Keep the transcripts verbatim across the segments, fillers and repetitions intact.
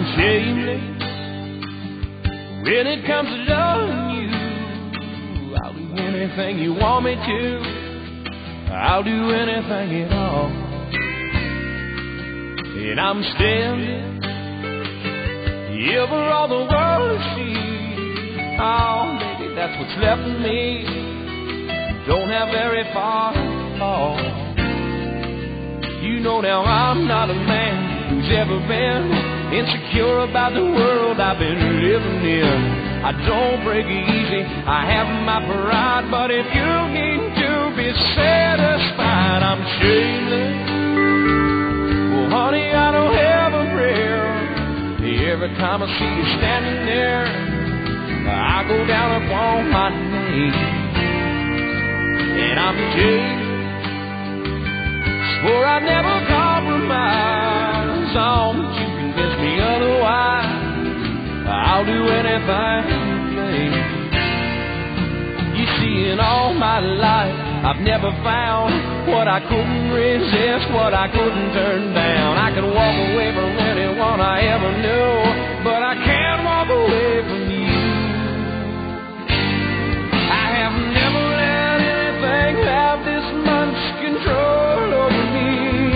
shameless when it comes to loving you. I'll do anything you want me to. I'll do anything at all. And I'm standing here for all the world to see. Oh, baby, that's what's left of me. Don't have very far to fall. You know now I'm not a man who's ever been insecure about the world I've been living in. I don't break easy, I have my pride, but if you need to be satisfied, I'm shameless. Well, honey, I don't have a prayer. Every time I see you standing there, I go down upon my knees. And I'm shameless. Swore I'd never compromise. Don't you convince me otherwise. I'll do anything, please. You see, in all my life, I've never found what I couldn't resist, what I couldn't turn down. I could walk away from anyone I ever knew, but I can't walk away from you. I have never let anything have this much control over me.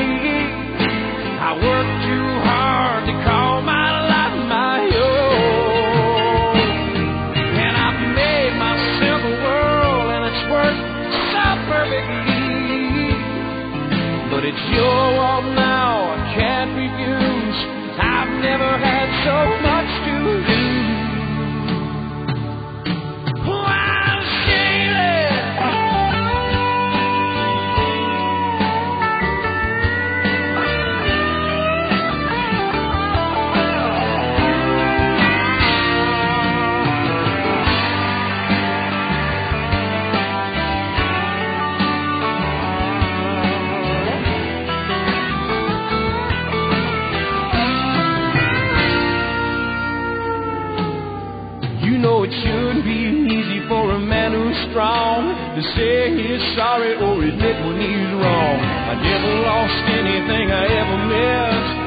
I work too hard to call my life my own, and I've made myself a world, and it's worked so perfectly. But it's your world now, I can't refuse. I've never had so much to lose. It shouldn't be easy for a man who's strong to say he's sorry or admit when he's wrong. I never lost anything I ever missed.